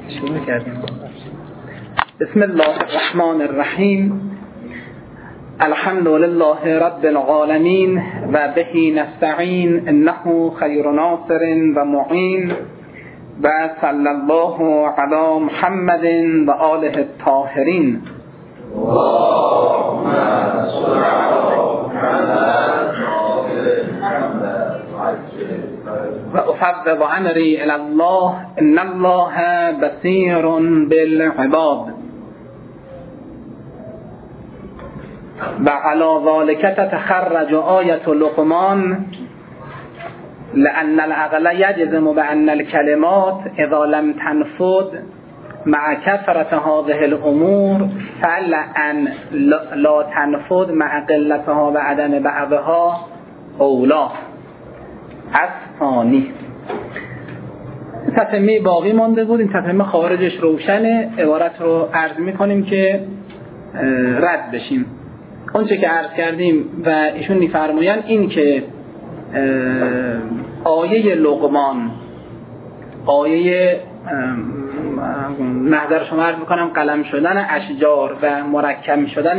شروع کردیم. بسم الله الرحمن الرحیم. الحمد لله رب العالمین و به نستعین انه خیر ناصر و معین و صلی الله علی محمد و آله الطاهرین. اللهم صل و افوض امری الی الله ان الله بصیر بالعباد و علی ذلک تتخرج آیة لقمان لأن العقل يجزم بأن الكلمات إذا لم تنفذ مع كثرة هذه الأمور فلأن لا تنفذ مع قلتها و عدم بعضها اولا. الثانی، تتمه باقی مانده بود. این تتمه خارجش روشنه. عبارت رو عرض میکنیم که رد بشیم. اون چه که عرض کردیم و ایشون میفرماین این که آیه لقمان، آیه محضر شما عرض میکنم قلم شدن اشجار و مرکب شدن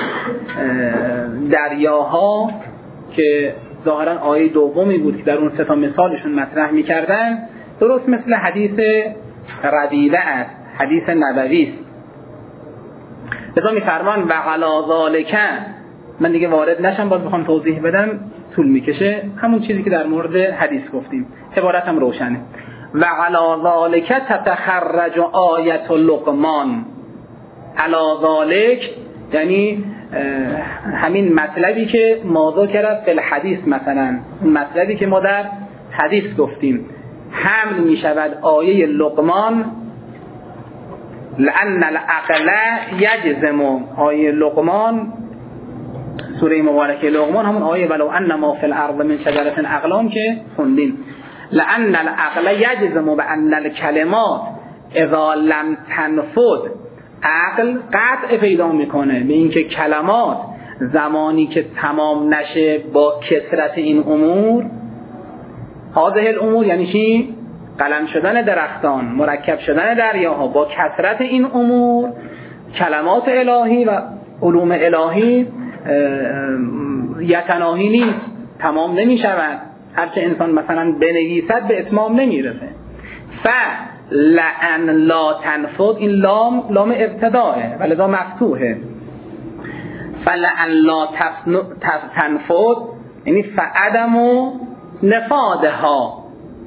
دریاها که ظاهرا آیه دومی بود که در اون سه تا مثالشون مطرح میکردن، درست مثل حدیث ربیعه است، حدیث نبوی است. لذا میفرمان و علی ذالک، من دیگه وارد نشم، باز بخوام توضیح بدم طول میکشه. همون چیزی که در مورد حدیث گفتیم، عبارتم روشنه. و علی ذالک تتخرج آیة لقمان. علی ذالک یعنی همین مطلبی که ما ذکر فی الحدیث، مثلا مطلبی که ما در حدیث گفتیم حمل میشود آیه لقمان. لأن العقل یجزم، آیه لقمان سوره مبارکه لقمان همون آیه ولو ان ما فی الارض من شجرة اقلام که خوندیم. لأن العقل یجزم بأن الکلمات اذا لم تنفذ، عقل قطع پیدا میکنه به اینکه کلمات زمانی که تمام نشه با کثرت این امور، هذه الامور یعنی چی؟ قلم شدن درختان، مرکب شدن دریاها، با کثرت این امور کلمات الهی و علوم الهی یتناهی نیست، تمام نمی شود. هرچه انسان مثلا بنویسد به اتمام نمیرسه. لأن لا تنفذ، این لام ابتدائه ولذا مفتوحه. فلأن لا تنفذ یعنی فعدم نفادها،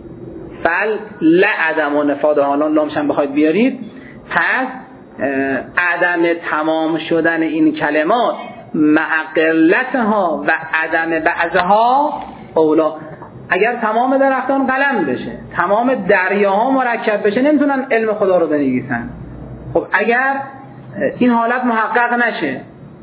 لعدم نفادها، لامش هم بخواید بیارید، پس عدم تمام شدن این کلمات مع قلتها و عدم بعضها اولا. اگر تمام درختان قلم بشه، تمام دریاها مرکب بشه، نمیتونن علم خدا رو بنویسن. خب اگر این حالت محقق نشه،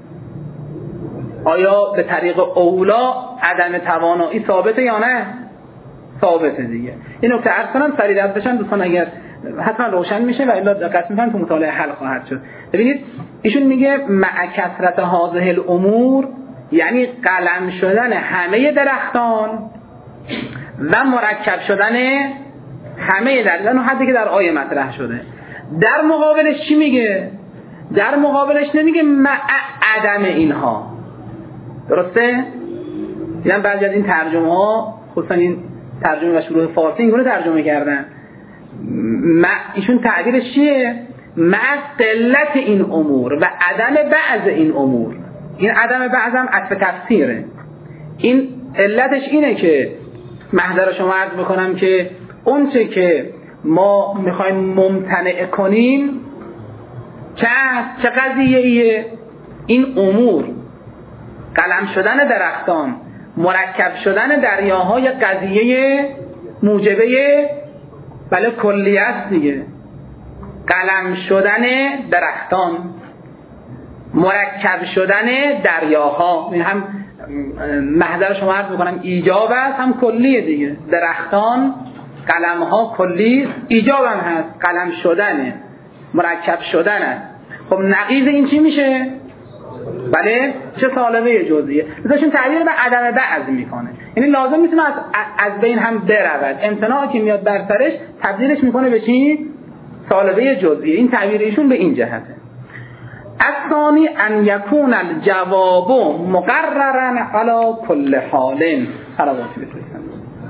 آیا به طریق اولا عدم توانایی ثابته یا نه؟ ثابته دیگه. این نکته عرض کنم سریع رد بشن دوستان، اگر حتما روشن میشه و الا دقت میکنن تو مطالعه حل خواهد شد. ببینید ایشون میگه مع کثرت هذه الامور یعنی قلم شدن همه درختان و مرکب شدن همه درختان، حدی که در آیه مطرح شده. در مقابلش چی میگه؟ در مقابلش نمیگه مع عدم اینها. درسته؟ یعنی بعضی از این ترجمه ها، خصوصا این ترجمه و شروع فارسی اینگونه ترجمه کردن. ایشون تعبیرش چیه؟ مع قلت این امور و عدم بعض این امور. این عدم بعض هم عطف تفسیره. این علتش اینه که محضر شما عرض بکنم که اون که ما میخوایم ممتنع کنیم چه قضیه ایه؟ این امور، قلم شدن درختان، مرکب شدن دریاهای قضیه موجبه بله کلیه است دیگه. قلم شدن درختان، مرکب شدن دریاها، این هم محضر شما عرض میکنم ایجاب است هم کلیه دیگه. درختان قلم ها کلی، ایجاب هم هست، قلم شدنه، مرکب شدن است. خب نقیض این چی میشه؟ بله چه طالبه جزئیه. مثلا تعبیر به عدم بعض میکنه، یعنی لازم میتونه از بین هم برود. امتناعی که میاد بر سرش تبدیلش میکنه به چی؟ طالبه جزئیه. این تعبیر ایشون به این جهته. الثانی ان یکون الجواب مقررا علی کل حال. صلواتی بفرستید.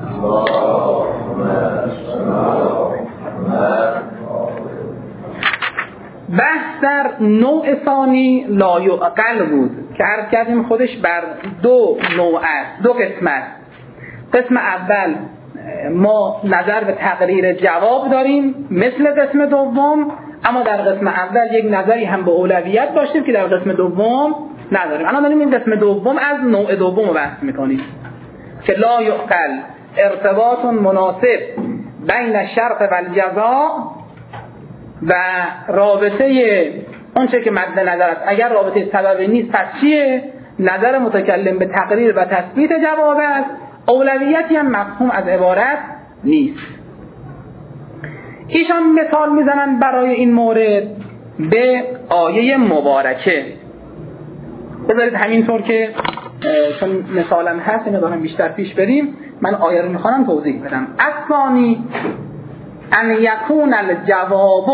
بحث در نوع ثانی لا یعقل بود که عرض کردیم خودش بر دو نوع است، دو قسم است. قسم اول ما نظر به تقریر جواب داریم مثل قسم دوم، اما در قسم اول یک نظری هم به اولویت داشتیم که در قسم دوم نداریم. الان داریم این قسم دوم از نوع دوم رو بحث میکنیم که لا یعقل ارتباط مناسب بین الشرط و الجزاء و رابطه اون چه که مد نظر است. اگر رابطه سببی نیست پس چیه؟ نظر متکلم به تقریر و تثبیت جواب است. اولویتی هم مفهوم از عبارت نیست. ایشان مثال میزنن برای این مورد به آیه مبارکه. بذارید همینطور که چون مثالم هست اینو دارم بیشتر پیش بریم، من آیه رو میخوانم توضیح بدم. الثانی ان یکون الجواب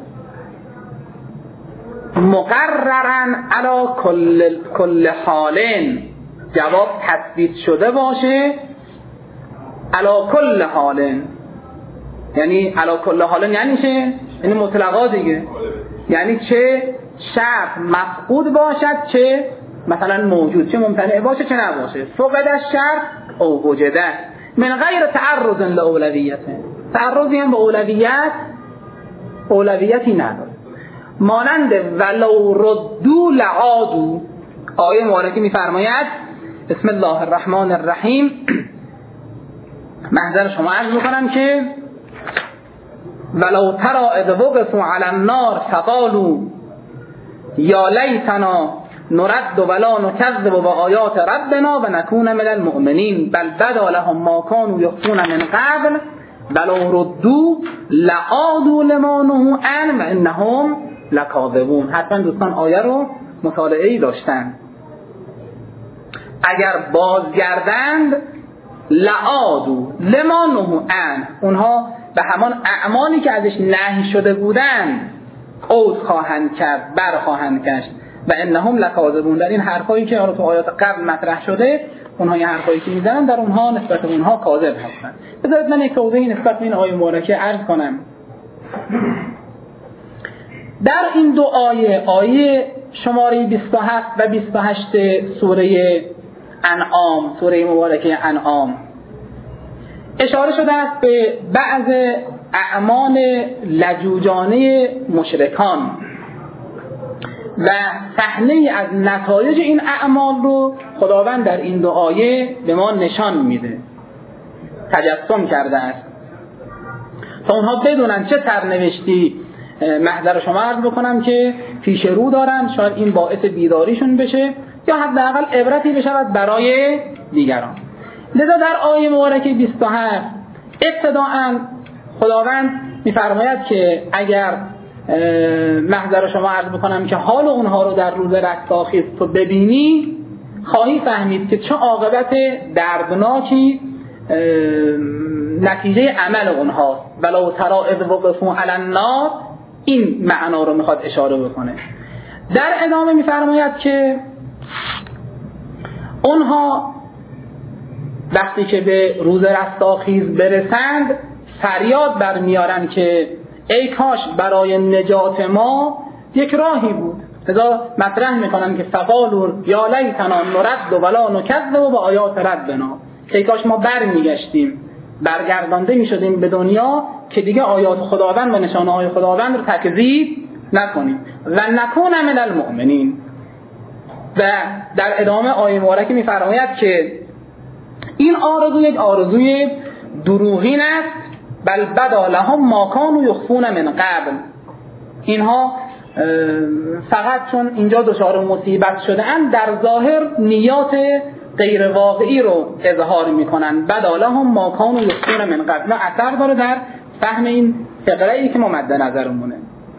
مقررا علی کل حال، جواب تثبیت شده باشه علی کل حال. یعنی علی کل حال یعنی چه؟ یعنی مطلقا دیگه، یعنی چه شرط مفقود باشد چه مثلا موجود، چه ممتنع باشه چه نباشه. فقد الشرط او وجده من غیر تعرض لاولویته، تعرضی هم به اولویتی نداره. مانند ولو ردو لعادو، آیه مبارکه میفرماید بسم الله الرحمن الرحیم، محضر شما عرض میکنم که ولو ترى اذ وقفوا علی النار فقالوا یا لیتنا نرد ولا نکذب بآیات ربنا و نکون من المؤمنین بل بدا لهم ما كانوا یخفون من قبل ولو ردوا لعادوا لما نهوا عنه و انهم لکاذبون. حتما دوستان آیه رو مطالعه‌ای داشتن. اگر بازگردند لعادوا لما نهوا عنه، اونها به همان اعمالی که ازش نهی شده بودند عوض خواهند کرد، برخواهند گشت و انهم لکاذبون. در این حرفایی که تو آیات قبل مطرح شده، اونها این حرفایی که میزنن در اونها نسبت به اونها کاذب هستند. بذارید من یک توضیحی نسبت به این آیه مبارکه عرض کنم. در این دو آیه، آیه شماره 27 و 28 سوره انعام، سوره مبارکه انعام، اشاره شده است به بعض اعمال لجوجانه مشرکان و صحنه از نتایج این اعمال رو خداوند در این دو آیه به ما نشان میده، تجسم کرده است تا اونها بدونن چه سرنوشتی محضر شما عرض بکنم که پیش رو دارن. شاید این باعث بیداریشون بشه یا حداقل عبرتی بشود برای دیگران. لذا در آیه مبارکه 27 ابتداءً خداوند میفرماید که اگر محضر شما عرض بکنم که حال اونها رو در روز رستاخیز تو ببینی، خواهی فهمید که چه عاقبت دردناکی نتیجه عمل اونهاست. ولو تری اذ وقفوا علی النار، این معنا رو میخواد اشاره بکنه. در ادامه میفرماید که اونها وقتی که به روز رستاخیز برسند فریاد برمیارن که ای کاش برای نجات ما یک راهی بود. لذا مطرح میکنن که فقالوا یا لیتنا نرد ولا نکذب بآیات ربنا، که ای کاش ما برمیگشتیم، برگردانده میشدیم به دنیا که دیگه آیات خداوند و نشانه های خداوند رو تکذیب نکنیم و نکون من المؤمنین. و در ادامه آیه مبارکه میفرماید که این آرزو یک آرزوی دروغین است، بل بدا لهم ما كانوا یخفون من قبل. اینها فقط چون اینجا دچار مصیبت شده اند در ظاهر نیات غیر واقعی رو اظهار میکنن. بدا لهم ما كانوا یخفون من قبل. نه اثر داره در فهم این فقره‌ای که ما مد نظرمونه.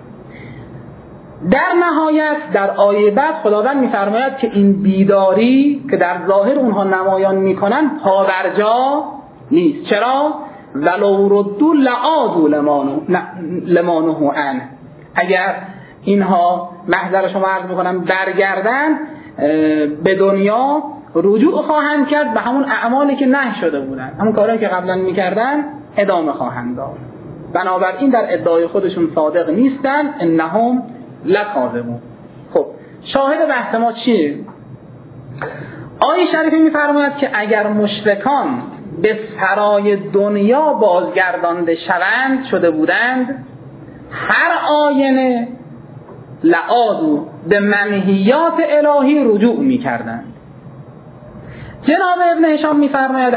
در نهایت در آیه بعد خداوند میفرماید که این بیداری که در ظاهر اونها نمایان میکنن پابرجا نیست. چرا؟ ولو ردوا لعادوا لما نهوا عنه. اگر اینها محضر شما عرض میکنم برگردن به دنیا رجوع خواهند کرد به همون اعمالی که نهی شده بودن، همون کارهایی که قبلا میکردن ادامه خواهند داد. بنابراین در ادعای خودشون صادق نیستن، انهم لکاذبون. خب شاهد بحث ما چیه؟ آیه شریفه میفرماید که اگر مشرکان به سرای دنیا بازگردانده شده بودند، هر آینه لعادوا به منهیات الهی رجوع میکردند. جناب ابن هشام میفرماید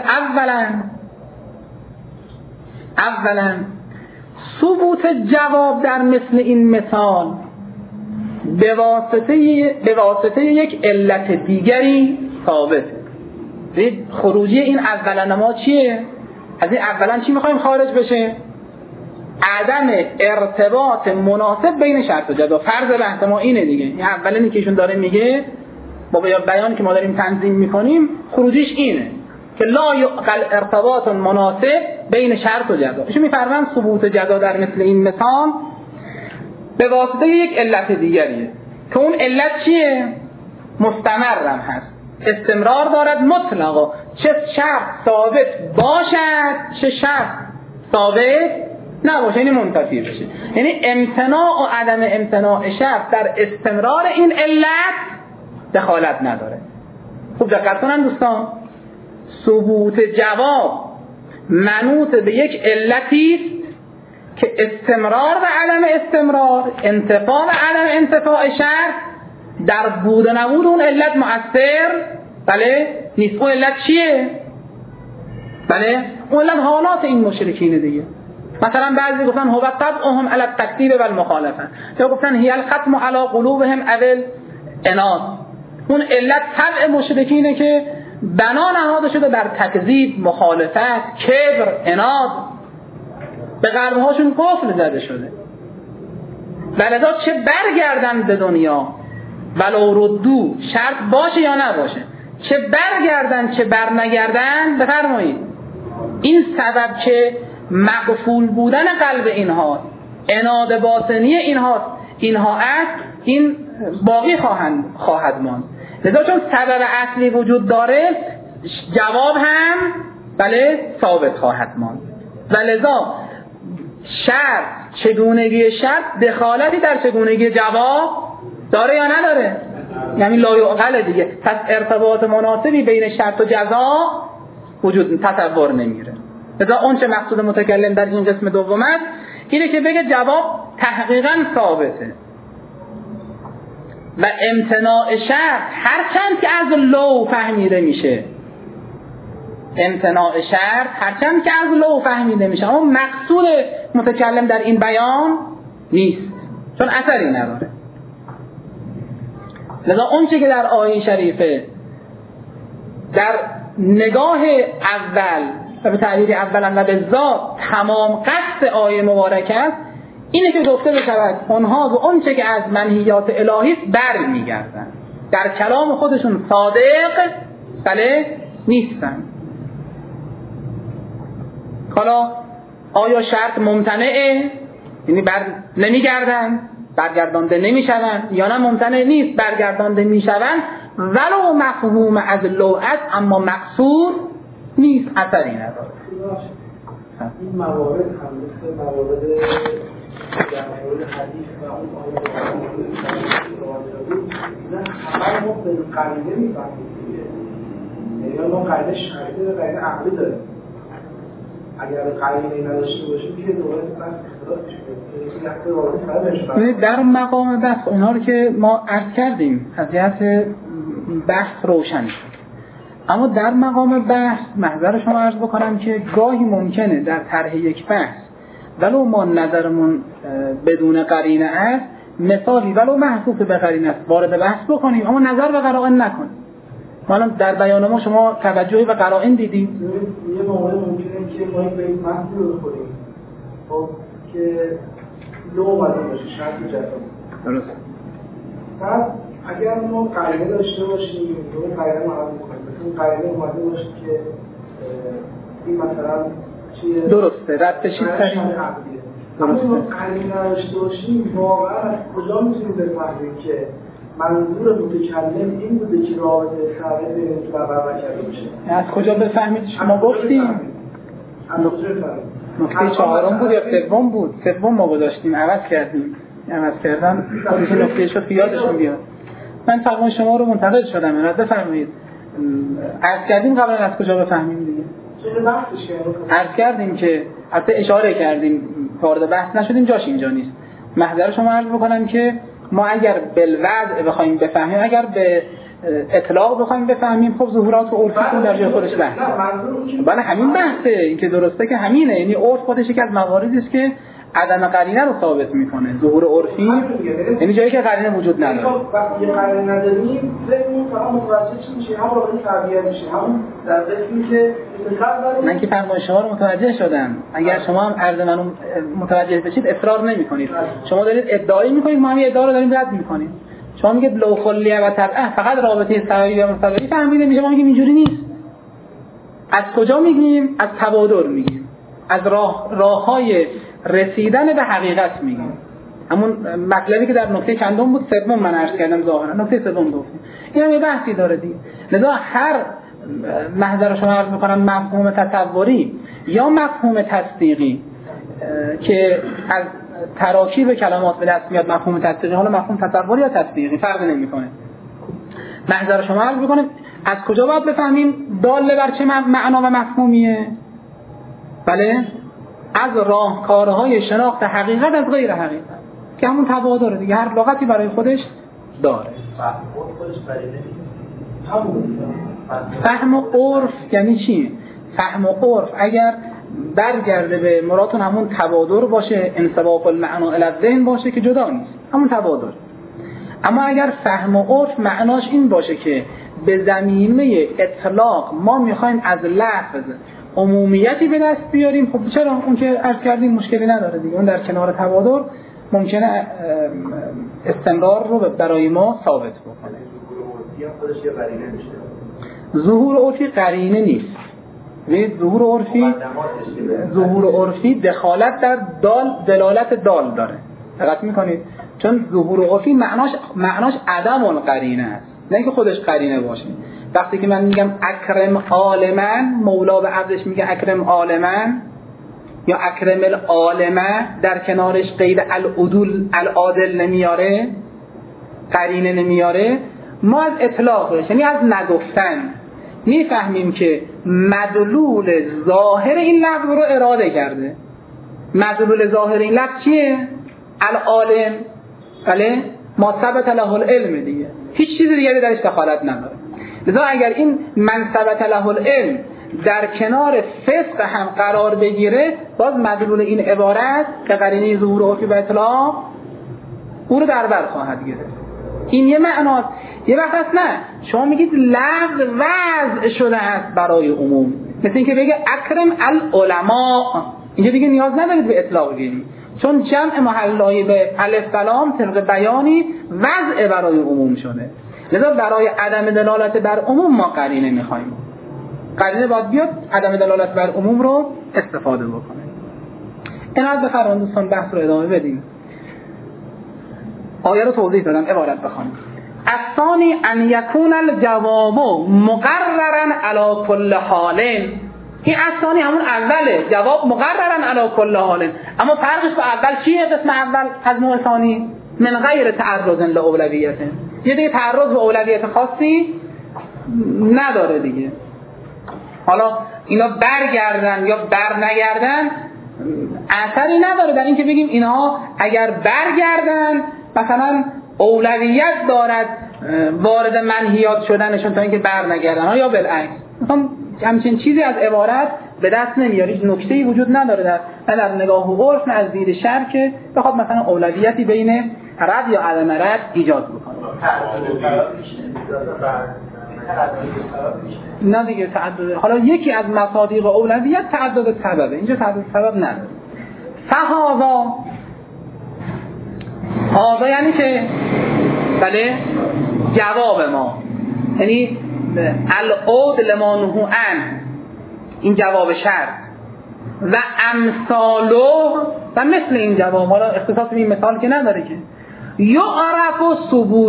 اولا ثبوت جواب در مثل این مثال به واسطه یک علت دیگری ثابته. خروجی این اولا ما چیه؟ از این اولا چی میخوایم خارج بشه؟ عدم ارتباط مناسب بین شرط و جزا. فرض بحث ما اینه دیگه. این اولینی که ایشون داره میگه با بیانی که ما داریم تنظیم میکنیم خروجیش اینه که لا یعقل ارتباط مناسب بین شرط و جزا. ایشون میفرمایند ثبوت جزا در مثل این مثال به واسطه یک علت دیگریه که اون علت چیه؟ مستمرم هست، استمرار دارد مطلقا، چه شرط ثابت باشد چه شرط ثابت نباشه، یعنی منتفی بشه. یعنی امتناع و عدم امتناع شرط در استمرار این علت دخالت نداره. خوب دقت کنن دوستان، ثبوت جواب منوط به یک علتی است که استمرار و عدم استمرار، انتفاع و عدم انتفاع شرط در بود و نبود اون علت مؤثر بله نیست. اون علت چیه؟ بله اون علت حالات این مشرکین دیگه. مثلا بعضی گفتن هو طبعهم علی التکذیب و المخالفه، یا گفتن هی الختم علی قلوبهم اول اناد. اون علت طبع مشرکینه که بنا نهاده شده در تکذیب، مخالفت، کبر، اناد، به قلبهاشون قفل زده شده. ولذا چه برگردن به دنیا ولو ردو، شرط باشه یا نباشه، چه برگردن چه برنگردن، بفرمایید این سبب که مقفول بودن قلب اینها، اناد باطنی اینها است، این باقی خواهد ماند. لذا چون سبب اصلی وجود داره جواب هم بله ثابت خواهد ماند. و لذا شرط، چگونگی شرط دخالتی در چگونگی جواب داره یا نداره؟ یعنی لا یعقل دیگه. پس ارتباط مناسبی بین شرط و جزا وجود تصور نمیره. لذا اون چه مقصود متکلم در این قسم دوم است اینه که بگه جواب تحقیقاً ثابته و امتناع شرط هرچند که از لو فهمیده میشه، امتناع شرط هرچند که از لو فهمیده میشه اما مقصود متکلم در این بیان نیست، چون اثری نداره. لذا اون چه که در آیه شریفه در نگاه اول و به تعبیر اولا و به ذات تمام قصد آیه مبارک است اینه که گفته بشود اونها و اون چه که از منهیات الهی است بر میگردن، در کلام خودشون صادق بله نیستن. حالا آیا شرط ممتنعه؟ یعنی نمیگردن، برگردانده نمیشون، یا نه ممتنع نیست، برگردانده میشون ولو مفهوم از لوعت اما مقصود نیست، اثری نداره. این موارد هم مثل موارد در مورد حدیث و اون نه همه ما به قرینه میفهمیم، یعنی ما قرینه شرطی و قرینه عقلی داریم. اگر قرینه نداشته باشیم که دوباره بحث اختلاف میشه. در مقام بحث اینا رو که ما عرض کردیم از جهت بحث روشن شد، اما در مقام بحث محضر شما عرض بکنم که گاهی ممکنه در طرح یک بحث ولو ما نظرمون بدون قرینه است، مثالی ولو محسوس به قرینه است وارد بحث بکنیم اما نظر به قرائن نکنیم. حالا در بیان ما شما توجهی به قرائن دیدید؟ یه موقع ممکنه که ما به این بحثی رو بخوریم خب که لو اومده باشه شرط جزا. درست. بعد اگر ما قرینه داشته باشیم رو قرینه معلوم کنیم، مثلا قرینه اومده باشه که این مثلا درسته رد بشید سریع. اما قرینه نداشته باشیم واقعا از کجا میتونیم بفهمیم که منظور متکلم این بوده که رابطه سبب بین دو برقرار کرده باشه؟ از کجا بفهمید؟ شما گفتیم نکته چهارم بود یا سوم بود؟ سوم ما گذاشتیم عوض کردیم. عوض کردن خودش نکته شد که یادشون بیاد. من فرمان شما رو منتقد شدم. رد بفرمایید. عرض کردیم قبلا از کجا بفهمیم دیگه؟ عرض کردیم که حتی اشاره کردیم وارد بحث نشدیم جاش اینجا نیست. محضر شما عرض بکنم که ما اگر بالوضع بخوایم بفهمیم، اگر به اطلاق بخوایم بفهمیم، خب ظهورات و عرفی در جای خودش بحثه. بله همین بحثه، این که درسته که همینه، یعنی عرف خودش یکی از مواردی است که عدم قرینه رو ثابت میکنه. ظهور عرفی یعنی جایی که قرینه وجود نداره. وقتی قرینه نداریم ذهنمون فقط متوجه چی میشه؟ هم واقعی تربیت میشه، هم در قسمی که من که فرمان شما رو متوجه شدم. اگر شما هم عرض منو متوجه بشید اصرار نمی‌کنید. شما دارید ادعایی می‌کنید، ما هم ادعا رو داریم رد می‌کنیم. شما میگید لو خلیه و تبعه فقط رابطه سببی و مسببی فهمیده میشه، ما میگیم اینجوری نیست. از کجا میگیم؟ از تبادر میگیم. از راه‌های رسیدن به حقیقت میگیم. همون مطلبی که در نکته چندم بود، سوم من عرض کردم ظاهرا نکته سوم گفتیم. این هم یه بحثی داره دیگه. لذا هر محضر شما عرض میکنم مفهوم تصوری یا مفهوم تصدیقی که از تراکیب کلمات به دست میاد، مفهوم تصدیقی، حالا مفهوم تصوری یا تصدیقی فرق نمیکنه. محضر شما عرض میکنم از کجا باید بفهمیم داله بر چه معنا و مفهومیه؟ بله، از راهکارهای شناخت حقیقت از غیر حقیقت که همون تبادر دیگه، هر لغتی برای خودش داره. فهم و عرف یعنی چی؟ فهم و عرف اگر برگرده به مرادتون همون تبادر باشه، انصباق المعنا الی الذهن باشه که جدا نیست، همون تبادر. اما اگر فهم و عرف معناش این باشه که به زمینه اطلاق ما میخوایم از لفظ عمومیتی به دست بیاریم، خب چرا؟ اون که عرض کردیم مشکلی نداره دیگه، اون در کنار تبادر ممکنه استمرار رو برای ما ثابت بکنه. ظهور عرفی قرینه نیست. ظهور عرفی دخالت در دلالت دال داره. دقت میکنید؟ چون ظهور عرفی معناش عدم القرینه است، نه اینکه خودش قرینه باشه. وقتی که من میگم اکرم عالمن، مولا به عبدش میگه اکرم عالمن یا اکرم العالمه، در کنارش قید العادل نمیاره، قرینه نمیاره، ما از اطلاقش یعنی از نگفتن میفهمیم که مدلول ظاهر این لفظ رو اراده کرده. مدلول ظاهر این لفظ چیه؟ العالم. بله، ما ثبت له العلم دیگه، هیچ چیز دیگری درش دخالت نداره. لذا اگر این من ثبت له العلم در کنار فسق هم قرار بگیره، باز مدلول این عبارت که قرینه ظهور عرفی و اطلاق او رو در بر خواهد گرفت. این یه معناست. یه وقت هست نه شما میگید لفظ وضع شده است برای عموم، مثل اینکه بگه اکرم العلماء، اینجا دیگه نیاز ندارید به اطلاق گیری، چون جمع محلای به الف سلام طبق بیانی وضع برای عموم شده. لذا برای عدم دلالت بر عموم ما قرینه میخوایم. قرینه باید بیاد عدم دلالت بر عموم رو استفاده بکنه. اینقدر بفرمایید دوستان بحث رو ادامه بدیم. آیه رو توضیح دادم، عبارت بخونیم. الثانی ان یکون الجواب مقررا علی کل حال. این الثانی همون اوله، جواب مقررا علی کل حال، اما فرقش با اول چیه؟ قسم اول از نوع ثانی من غیر تعرض لاولویت، یه دیگه تعرض به اولویت خاصی نداره دیگه. حالا اینا برگردن یا بر نگردن اثری نداره در اینکه بگیم اینها اگر برگردن مثلا اولویت دارد وارد منهیات شدنشون تا اینکه بر نگردن، یا بالعکس. مثلا همچین چیزی از عبارت به دست نمیاد، هیچ نکته‌ای وجود نداره در نگاه و عرف، نه از دید شرع که بخواد مثلا اولویتی بین رد یا عدم رد ایجاد بکنه. نه دیگه تعدد، حالا یکی از مصادیق اولویت تعدد سببه، اینجا تعدد سبب نداره. هذا یعنی که بله جواب ما، یعنی العود لما نهو عن، این جواب شرط. و امثالو و مثل این جواب. حالا اختصاص به این مثال که نداره که یعرف و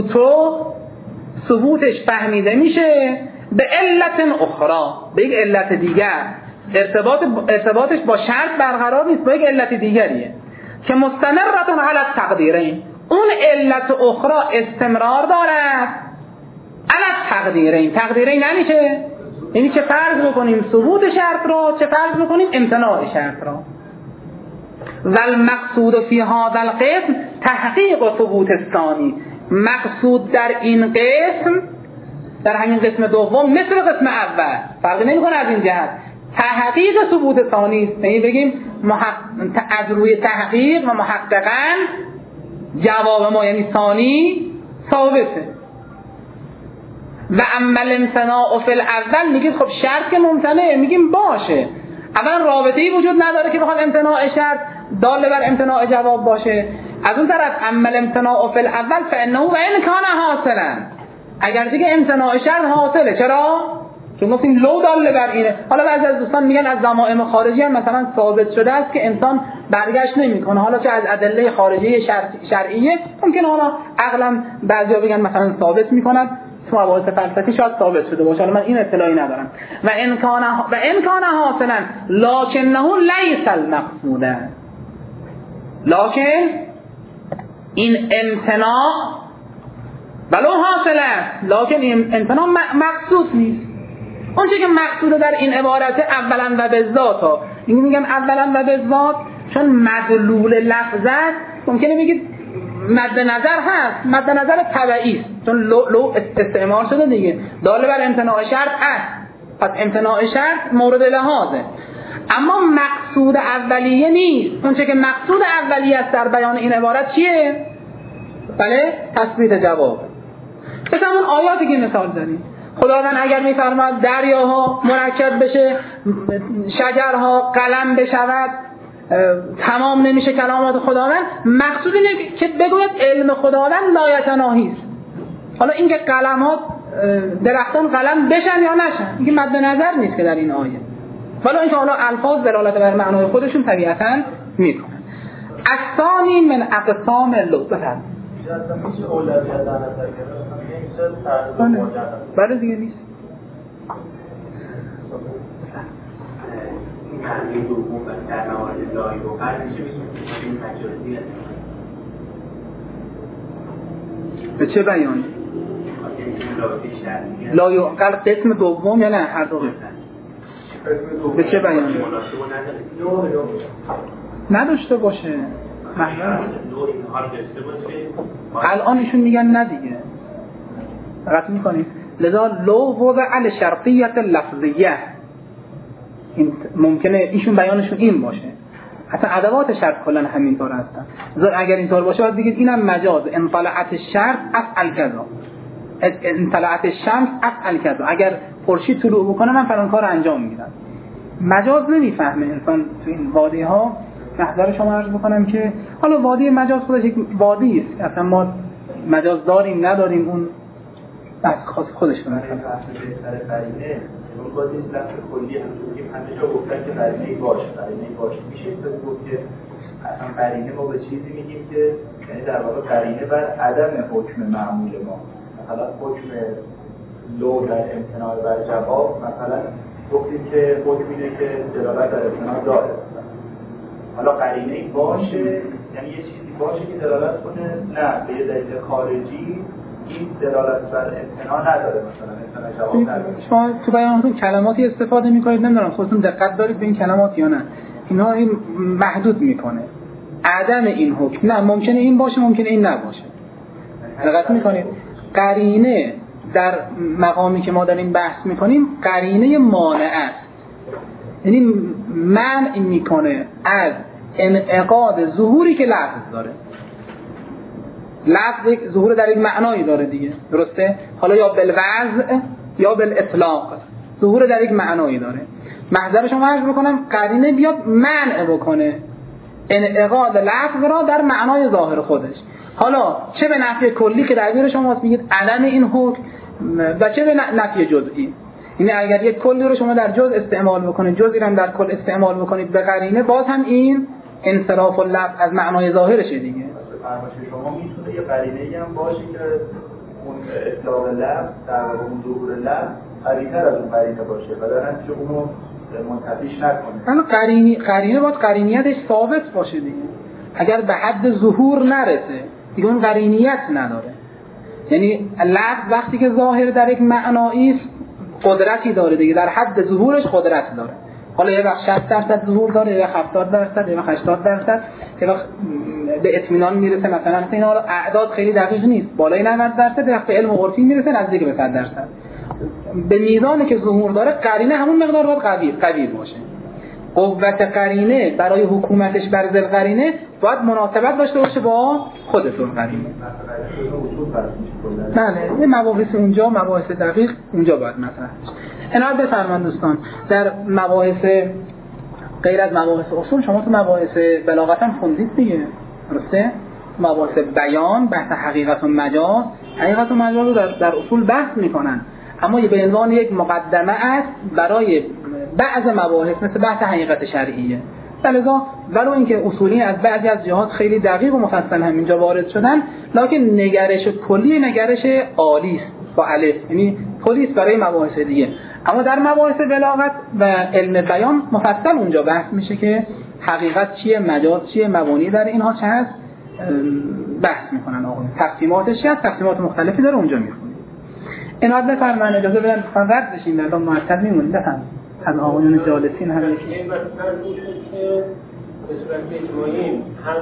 ثبوتش فهمیده میشه به علت اخرى، به یک علت دیگر. ارتباطش با شرط برقرار نیست، با یک علت دیگریه که مستمرتون علی التقدیرین. اون علت اخرى استمرار دارد علی التقدیرین. تقدیرین نمیشه، یعنی چه فرض بکنیم ثبوت شرط را، چه فرض بکنیم امتناع شرط را. و المقصود فی هذا القسم تحقیق و ثبوت الثانی. مقصود در این قسم، در همین قسم دوم مثل قسم اول فرقی نمیکنه از این جهت، تحقیق ثبوت ثانی است. یعنی بگیم از روی تحقیق و محققاً جواب ما یعنی ثانی ثابته. و اما الامتناع فی الاول میگیم خب شرط که ممتنعه، میگیم باشه، اولا رابطه‌ای وجود نداره که بخواد امتناع شرط دال بر امتناع جواب باشه. از اون طرف اما الامتناع فی الاول فانه و ان کان حاصلا، اگر دیگه امتناع شرط حاصله. چرا؟ چون گفتیم لو دال بر اینه. حالا بعضی از دوستان میگن از ضمائم خارجی هم مثلا ثابت شده است که انسان برگشت نمیکنه، حالا چه از ادله خارجی شرعیه ممکن حالا عقلا بعضیا بگن مثلا ثابت میکنن، تو مباحث فلسفی شاید ثابت شده باشه، حالا من این اطلاعی ندارم. و ان کان حاصلا لکنه لیس المقصودا، لکن این امتناع ولو حاصل است، لکن این امتناع مقصود نیست. اون چیزی که مقصود در این عبارت اولا و بالذات ها، این میگن اولا و بالذات چون مدلول لفظ است، ممکنه بگید مد نظر هست، مد نظر تبعی است، چون لو استعمال شده دیگه، دال بر امتناع شرط است، پس امتناع شرط مورد لحاظه. اما مقصود اولیه نیست. اون چیزی که مقصود اولیه است در بیان این عبارت چیه؟ بله، تثبیت جواب. مثل اون آیاتی که مثال زدیم، خداوند اگر می‌فرماد دریاها مرکب بشه، شجرها قلم بشود، تمام نمیشه کلامات خداوند. مقصود اینه که بگوید علم خداوند لایتناهی است. حالا اینکه قلمات درختان قلم بشن یا نشن اینکه مد نظر نیست که در این آیه، ولی اینکه حالا الفاظ دلالت بر معنای خودشون طبیعتاً میکنن. الثانی من اقسام اللغت. بله دیگه نیست. معنی دوم در موارد لای و قرد میشه بگیم مجازی است. به چه بیانی؟ لای و قرد قسم دوم یا نه هر دو قسم؟ به چه بیانی؟ نداشته باشه الان ایشون میگن نه دیگه، رد میکنیم. لذا لو وضع الشرطیت اللفظیه، این ممکنه ایشون بیانشون این باشه، اصلا ادوات شرط کلا همینطور هستن. اگر اینطور باشه باید بگید اینم مجاز، ان طلعت الشرط افعل کذا، ان طلعت الشمس افعل کذا، اگر خورشید طلوع بکنه من فلان کارو انجام میدم. مجاز نمیفهمه انسان تو این وادی ها. محضر شما عرض بکنم که حالا وادی مجاز خودش یک وادی است، اصلا ما مجاز داریم نداریم اون بس خودش رو مثلا اون باید این لفظ کلی هم که همه جا گفتن که قرینه باشه میشه گفت که اصلا قرینه ما به چیزی میگیم که یعنی در واقع قرینه بر عدم حکم معمول ما. مثلا حکم لو در امتناع بر جواب، مثلا گفتیم که حکم اینه که دلالت در امتناع داره. حالا قرینه باشه یعنی یه چیزی باشه که دلالت کنه نه به یه دلیل خارجی این دلالت بر امتناع نداره، مثلا امتناع جواب نداره. شما تو بیانتون کلماتی استفاده میکنید، نمیدونم خودتون دقت دارید به این کلمات یا نه، اینا این محدود میکنه عدم این حکم. نه ممکنه این باشه ممکنه این نباشه، دقت میکنید. قرینه در مقامی که ما داریم بحث میکنیم قرینه مانع است، یعنی منع میکنه از انعقاد ظهوری که لفظ داره. لفظ یک ظهور در یک معنایی داره دیگه، درسته؟ حالا یا بالوضع یا بالاطلاق ظهور در یک معنایی داره. محضر شما عرض بکنم قرینه بیاد منع بکنه انعقاد لفظ را در معنای ظاهر خودش، حالا چه به نفی کلی که در بیر شما میگید عدم این حکم و چه به نفی جزئی. یعنی اگر یک کلی رو شما در جزء استعمال بکنید، جزئی هم در کل استعمال بکنید به قرینه، باز هم این انصراف اللفظ از معنای ظاهرشه دیگه. فرمایش شما میتونه یه قرینه‌ای هم باشه که اون اطلاق لفظ در واقع اون ظهور لفظ قریب‌تر از اون قرینه باشه و در نتیجه اونو منتفیش نکنه. اما قرینه باید قرینیتش ثابت باشه دیگه. اگر به حد ظهور نرسه دیگه اون قرینیت نداره. یعنی لفظ وقتی که ظاهر در یک معنایی است قدرتی داره دیگه، در حد ظهورش قدرت داره. حالا یه وقت 60% ظهور داره، یه وقت 70%، یه وقت 80%، یه وقت به اطمینان میرسه. مثلا اینا اعداد خیلی دقیق نیست، بالای 90%، یه وقت به علم عرفی میرسه نزدیک به 100%. به میزانی که ظهور داره قرینه همون مقدار باید قوی باشه. قوت قرینه برای حکومتش بر ذل قرینه باید مناسبت داشته باشه با خود ذل قرینه. نه مباحث اونجا، مباحث دقیق اونجا باید مطرح بشه. عنایت بفرمایید دوستان، در مباحث غیر از مباحث اصول شما تو مباحث بلاغت هم خوندید دیگه، درسته؟ مباحث بیان، بحث حقیقت و مجاز، حقیقت و مجاز رو در اصول بحث میکنن، اما به عنوان یک مقدمه است برای بعض مباحث مثل بحث حقیقت شرعیه. لذا ولو اینکه اصولی از بعضی از جهات خیلی دقیق و مفصل هم اینجا وارد شدن، لکن نگرش کلی نگرش عالی است با الف، یعنی پلیس برای مباحث دیگه. اما در مباحث بلاغت و علم بیان مفصل اونجا بحث میشه که حقیقت چیه، مجاز چیه، مبانی در اینها چه هست، بحث میکنن آقایون. تقسیماتش چیه، تقسیمات مختلفی داره اونجا میخونید. عنایت بفرمایید، اجازه بدن دوستان رد بشین، الان معطل میمونید. بفرمایید از آقایون جالسین هم یکی این مثلا میشه که به صورت اجماعی هم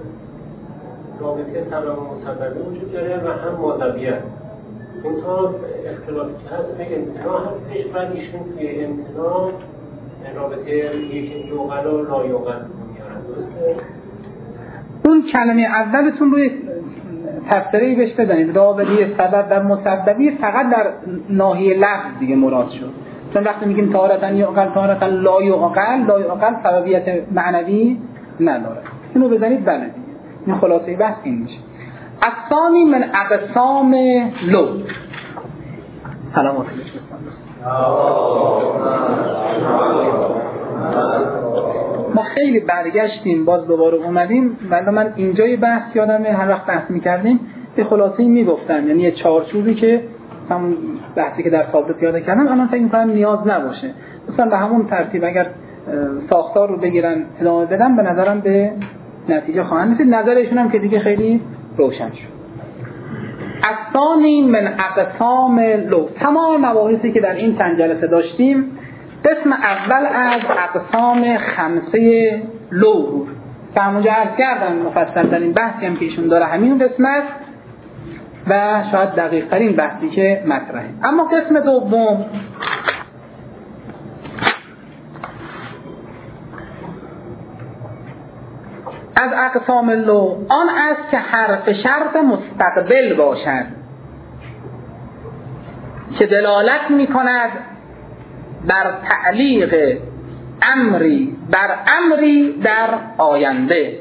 رابطه سبب و مسببی وجود داره و هم ماذبیت. اینطور اختلافی که هست یک امتناع هستش و ایشون توی امتناع رابطه یک یوغل و لا یوغل میارن، درسته؟ اون کلمه اولتون روی تفسیری بهش بزنید، رابطه سبب و مسببی فقط در ناحیه لفظ دیگه مراد شد. چون وقتی میگیم تارتا یعقل تارتا لا یعقل سببیت معنوی نداره. اینو بزنید بله دیگه. این خلاصه بحث این میشه. الثانی من اقسام لو. سلام علیکم. ما خیلی برگشتیم باز دوباره اومدیم، ولی من اینجای بحث یادمه هر وقت بحث میکردیم به خلاصه میگفتم، یعنی یه چارچوبی که همون بحثی که در ثابت پیاده کردم الان فکر می‌کنم نیاز نباشه. مثلا به همون ترتیب اگر ساختار رو بگیرن ادامه بدن به نظرم به نتیجه خواهند رسید. نظرشون هم که دیگه خیلی روشن شد. الثانی من اقسام لو، تمام مباحثی که در این چند جلسه داشتیم قسم اول از اقسام خمسه لو بود. همونجا عرض کردم مفصل در این بحثی هم که ایشون داره همین قسم است و شاید دقیق ترین بحثی که مطرحه. اما قسم دوم از اقسام لو آن است که حرف شرط مستقبل باشد که دلالت می کند بر تعلیق امری بر امری در آینده.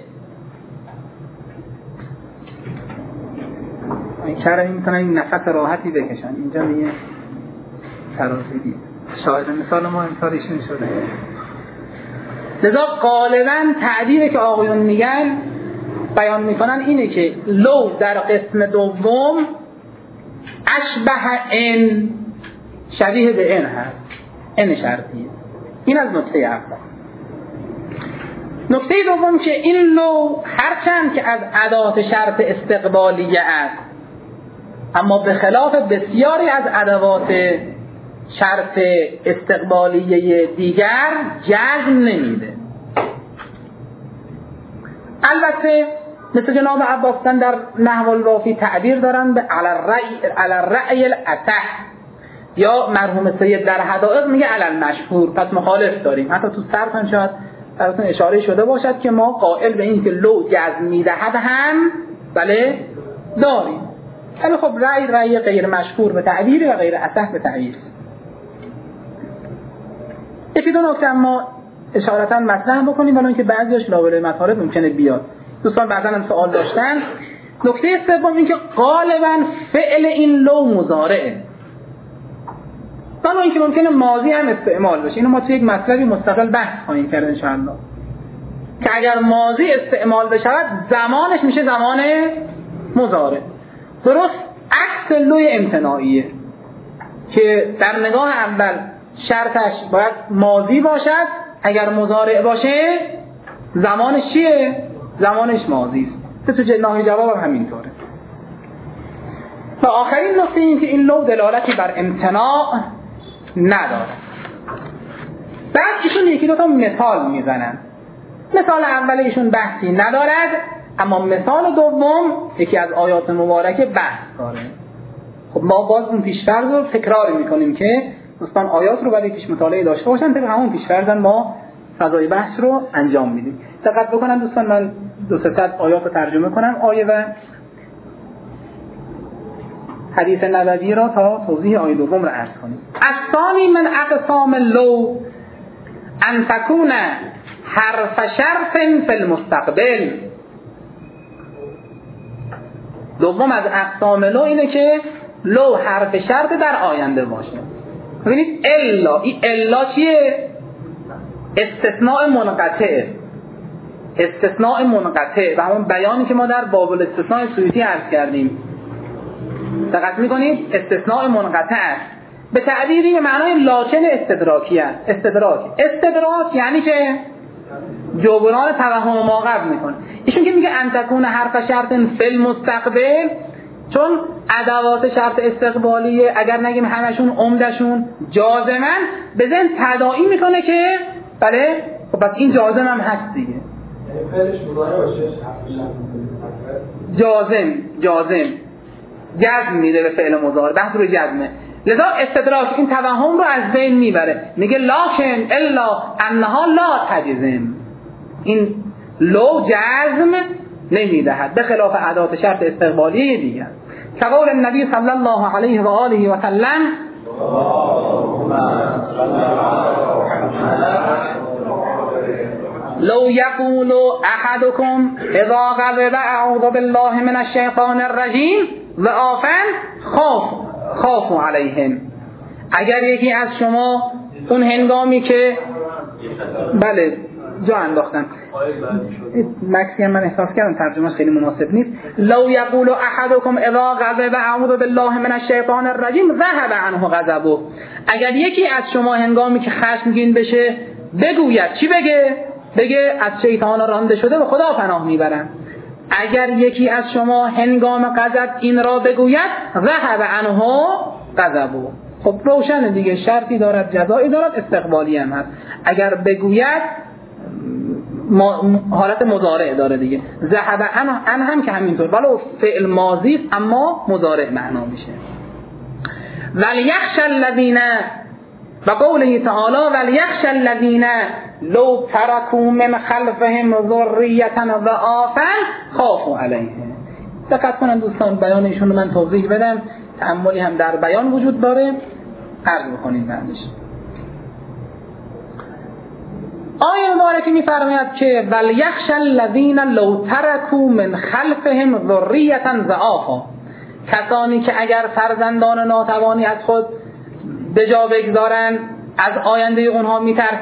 چرا میتونن این نفس راحتی بکشن؟ اینجا میگه ترازیدی شاهد مثال ما امثالشون شده. لذا غالبا تعبیری که آقایون میگن بیان میکنن اینه که لو در قسم دوم اشبه ان، شبیه به ان هست، ان شرطیه. این از نکته اول. نکته دوم که این لو هرچند که از ادوات شرط استقبالیه است، اما به خلاف بسیاری از ادوات شرط استقبالیه دیگر جزم نمیده. البته مثل جناب عباس‌خان در نحو الوافی تعبیر دارن به علی الرأی الاصح، یا مرحوم سید در حدائق میگه علی المشهور، پس مخالف داریم. حتی تو صرف هم شاید براتون اشاره شده باشد که ما قائل به این که لو جزم میدهد هم بله داریم، ولی خب رأی غیر مشهور به تعبیر و غیر اصح به تعبیر. یکی دو نکته اما اشارتا مطرح بکنیم، ولی اینکه بعضیش لابلای مطالب ممکنه بیاد. دوستان بعضا هم سوال داشتن. نکته سوم این که غالبا فعل این لو مضارعه. ولی اینکه ممکنه ماضی هم استعمال بشه. اینو ما توی یک مطلبی مستقل بحث خواهیم کرد ان شاء الله که اگر ماضی استعمال بشه زمانش میشه زمان مضارع. درست عکس لوی امتناعیه که در نگاه اول شرطش باید ماضی باشد، اگر مضارع باشه زمانش چیه؟ زمانش ماضی است. تو ناحیه جواب هم همینطوره. و آخرین نکته این که این لو دلالتی بر امتناع نداره. بعد ایشون یکی دو تا مثال میزنن. مثال اول ایشون بحثی ندارد، اما مثال دوم یکی از آیات مبارکه بحث داره. خب ما باز اون پیش‌فرض رو تکرار میکنیم که دوستان آیات رو برای پیش مطالعه داشته باشن، طبق همون پیش‌فرض ما فضای بحث رو انجام میدیم. دقت بکنن دوستان، من دو سه آیات رو ترجمه کنم، آیه و حدیث نبوی را تا توضیح آیه دوم را عرض کنیم. الثانی من اقسام لو ان تكون حرف شرط فی المستقبل. دوم از اقسام لو اینه که لو حرف شرط در آینده باشه. ببینید الا، این الا چیه؟ استثناء منقطع. استثناء منقطع و همون بیانی که ما در باب الاستثناء سیوطی عرض کردیم. دقت می‌کنید استثناء منقطع است. به تعبیری به معنای لاکن استدراکی است. استدراک یعنی که جبران توهم ما قبل میکنه. ایشون که میگه ان تکون حرف شرط فی المستقبل، چون ادوات شرط استقبالیه، اگر نگیم همشون عمدشون جازمن، به ذهن تداعی میکنه که بله خب پس این جازم هم هست دیگه. فعلش مضارع باشه جازم جزم میده به فعل مضارع، بحث رو جزمه. لذا استدراک این توهم رو از بین میبره، میگه لکن الا انها لا تجزم، این لو جزم نمیدهد به خلاف ادوات شرط استقبالی دیگر. کقول النبی صلی الله علیه و آله و سلم لو یقول احدکم اذا غضب اعوذ بالله من الشیطان الرجیم و آفن خافوا علیهم. اگر یکی از شما اون هنگامی که بله جا انداختم مکسی هم من احساس کردم ترجمهش خیلی مناسب نیست. لو یقول احدکم اذا غضب اعوذ بالله من الشیطان الرجیم ذهب عنه غضبه. اگر یکی از شما هنگامی که خشمگین بشه بگوید، چی بگه از شیطان رانده شده به خدا پناه میبرم. اگر یکی از شما هنگام غضب این را بگوید ذهب عنه غضبه. خب روشن دیگه، شرطی دارد، جزایی دارد، استقبالی هم هست. اگر بگوید حالت مضارع داره دیگه. ذهب عنه هم که همینطور، ولو فعل ماضی است اما مضارع معنا میشه. ولیخشى الذین و قوله تعالی ولیخشى الذین لو ترکوا من خلفهم ذریة ضعافا خافوا علیهم. دقت کنن دوستان، بیان ایشون رو من توضیح بدم، تأملی هم در بیان وجود داره، عرض بکنیم بعدش. آیه مبارکه می‌فرماید که ولیخشى الذین لو ترکوا من خلفهم ذریة ضعافا، کسانی که اگر فرزندان ناتوانی از خود به جا بگذارن از آینده اونها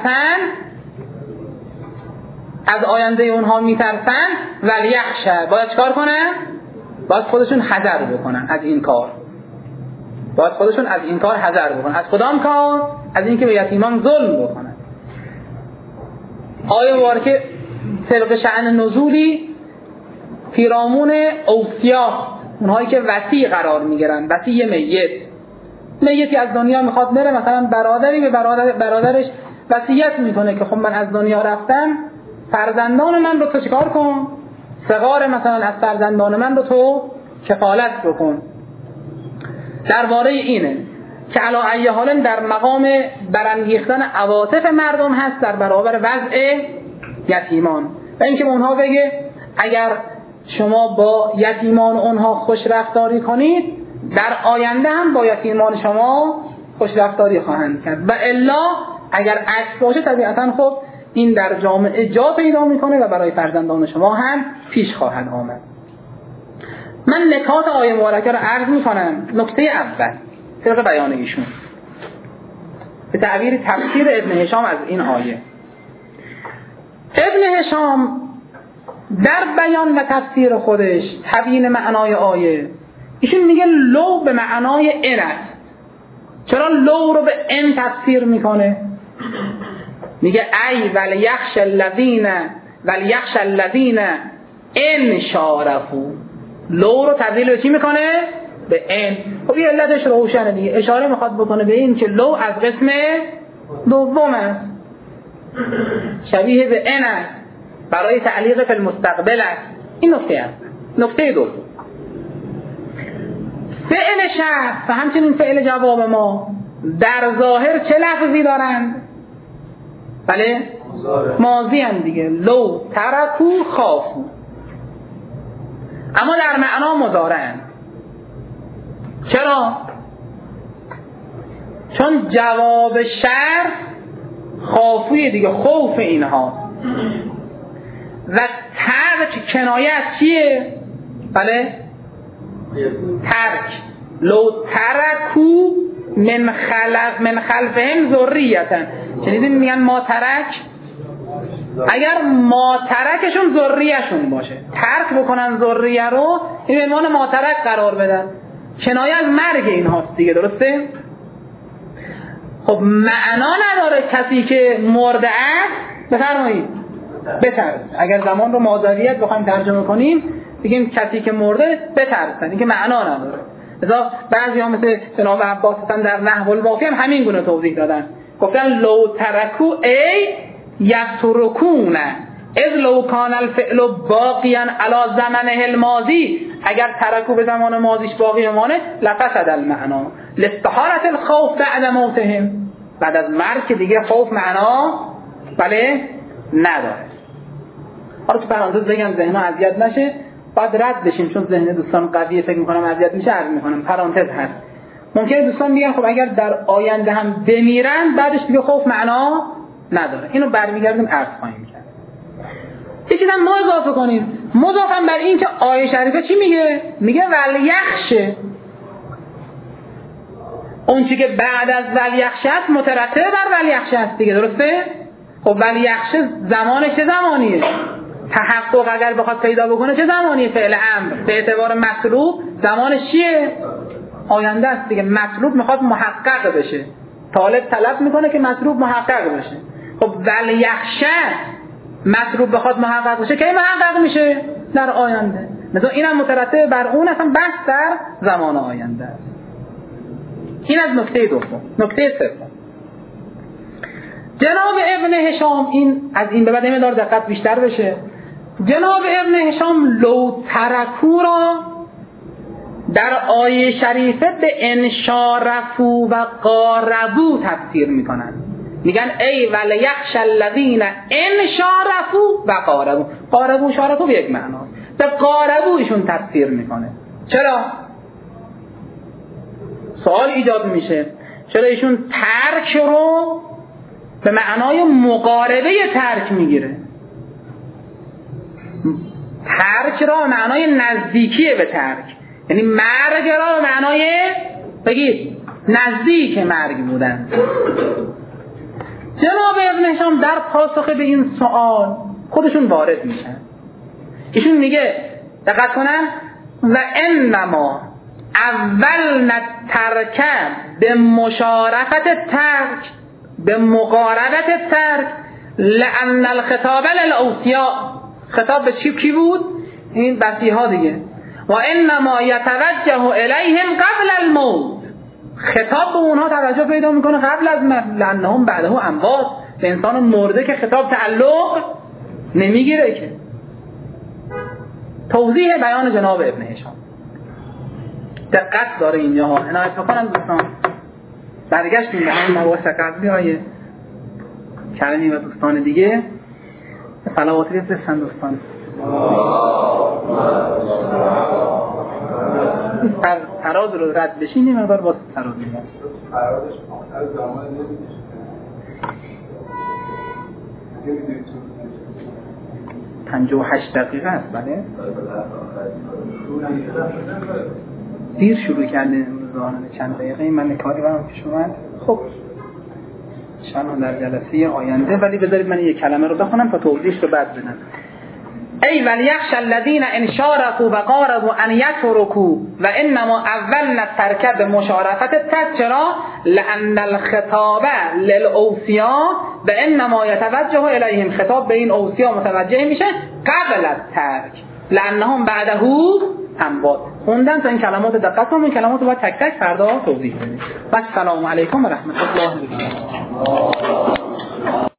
میترسن ولیخشى، باید چکار کنن؟ باید خودشون حذر بکنن از این کار. از کدام کار؟ از اینکه به یتیمان ظلم بکنن. آیه مبارکه طبق شأن نزولی پیرامون اوصیاست، اونهایی که وصی قرار میگیرن. وصی میتی از دنیا میخواد بره، مثلا برادری به برادرش وصیت میکنه که خب من از دنیا رفتم، فرزندان من رو تو چیکار کن؟ صغار مثلا از فرزندان من رو تو کفالت بکن. درباره اینه که علی ای حال در مقام برانگیختن عواطف مردم هست در برابر وضع یتیمان، و اینکه به اونها بگه اگر شما با یتیمان اونها خوش رفتاری کنید در آینده هم با یتیمان شما خوش رفتاری خواهند کرد، و الا اگر عکس باشه طبیعتا خب این در جامعه جا پیدا میکنه و برای فرزندان شما هم پیش خواهد آمد. من نکات آیه مبارکه رو عرض میکنم. نکته اول طبق بیان ایشون، تعبیر تفسیر ابن هشام از این آیه. ابن هشام در بیان و تفسیر خودش تبیین معنای آیه ایشون میگه لو به معنای ان است. چرا لو رو به ان تفسیر میکنه؟ میگه ای ولیخش الذین ان شارفو. لو رو تبدیل به چی میکنه؟ به ان. خب این علتش روشنه دیگه، اشاره میخواد بکنه به این که لو از قسم دوم است، شبیه به ان است، برای تعلیق فی المستقبل است. این نکته است. نکته دوم فعل شرط و همچنین فعل جواب ما در ظاهر چه لفظی دارند؟ بله ماضی هم دیگه، لو ترکو خافو، اما در معنا مضارعند. چرا؟ چون جواب شرط خافوی دیگه، خوف اینهاست و ترک کنایه از چیه؟ بله ترک. لو ترکو من خلفهم ذریتا. شنیدین میگن ما ترک؟ اگر ما ترکشون ذریهشون باشه، ترک بکنن ذریه رو، این به عنوان ما ترک قرار بدن، کنایه از مرگ این هاست دیگه، درسته؟ خب معنا نداره کسی که مرده است بفرمایید بترس. اگر زمان رو ماضیت بخوایم ترجمه کنیم بگیم کسی که مرده بترسن، این که معنا نداره. لذا بعضی ها مثل جناب عباس در نحو الوافی هم همین گونه توضیح دادن، گفتن لو ترکو ای یترکون اذ لو کان الفعل باقیا علی زمنه الماضی. اگر ترکو به زمان ماضیش باقی بمانه لفسد المعنا لاستحالة الخوف بعد موتهم. بعد از مرگ دیگه خوف معنا بله نداره. حالا تو پرانتز بگم ذهن‌ها اذیت نشه، باید رد بشیم چون ذهن دوستان قویه، فکر می‌کنم اذیت میشه، عرض می‌کنم پرانتز هست. ممکنه دوستان میگن خب اگر در آینده هم بمیرن بعدش دیگه خوف معنا نداره. اینو برمیگردیم عرض خواهیم کرد. یه چیزا ما اضافه کنیم، مضافم بر این که آیه شریفه چی میگه؟ میگه ولیخشه. اون چی که بعد از ولیخشه است مترتب بر ولیخشه است دیگه، درسته؟ خب ولیخشه زمانش چه زمانیه؟ تحقق اگر بخواد پیدا بکنه چه زمانیه؟ فعل امر به اعتبار مطلوب زمانش چیه؟ آینده است دیگه. مطلوب میخواد محقق بشه، طالب طلب میکنه که مطلوب محقق بشه. خب ولیخشه مطلوب بخواد محقق بشه کی محقق میشه؟ در آینده. مثلا اینم مترتب بر اون، اصلا بحث در زمان آینده است. این از نکته دوم. نکته سوم جناب ابن هشام، این از این به بعد مقدار دقت بیشتر بشه، جناب ابن هشام لو ترکو را در آیه شریفه به انشارفو و قاربو تفسیر میکنن. میگن ای ولیخش الذین انشارفو و قاربو. قاربو و شارفو به یک معناست، به قاربو ایشون تفسیر میکنه. چرا؟ سوال ایجاد میشه چرا ایشون ترک رو به معنای مقاربه ترک میگیره؟ ترک را به معنای نزدیکی به ترک، یعنی مرگ را به معنای بگید نزدیک مرگ بودن. جناب ابن هشام در پاسخ به این سوال خودشون وارد میشن. ایشون میگه دقت کنن و انما اول نترک به مشارفت ترک به مقاربت ترک لأن الخطاب للأوصیاء. خطاب به کی بود؟ این بسیها دیگه. و انما یتوجه الیهم قبل الموت. خطاب به اونها توجه پیدا میکنه قبل از مرگ، لأنهم بعده اموات. به انسان مرده که خطاب تعلق نمیگیره که. توضیح بیان جناب ابن هشام دقت داره اینجا ها، عنایت بکنم دوستان. برگشتیم به همین مباحث قبلی های کلمی و دوستان دیگه. صلواتی بفرستن دوستان. تراز رو رد بشین این مقدار باز تراز میگم. فرادش مختل زمان نمیشه. 58 دقیقه است. بله دیر شروع کرده امروز آنه چند دقیقه من کاری برام پیش اومد. خب انشاءالله در جلسه آینده. ولی بذارید من یک کلمه رو بخونم تا توضیحش رو بعد بدم. ای ولیخش الذین ان شاركوا وقاربوا ان یترکوا و انما اولنا الترک بمشارفت التجرا لان الخطاب للاوصیاء و انما یتوجه الیهم. خطاب به این اوصیا متوجه میشه قبل از ترک لانهم بعده اموات. خوندن تا این کلمات دقت کنم، این کلمات رو باید تک تک فردا توضیح بدیم. و السلام علیکم و رحمت الله و برکاته.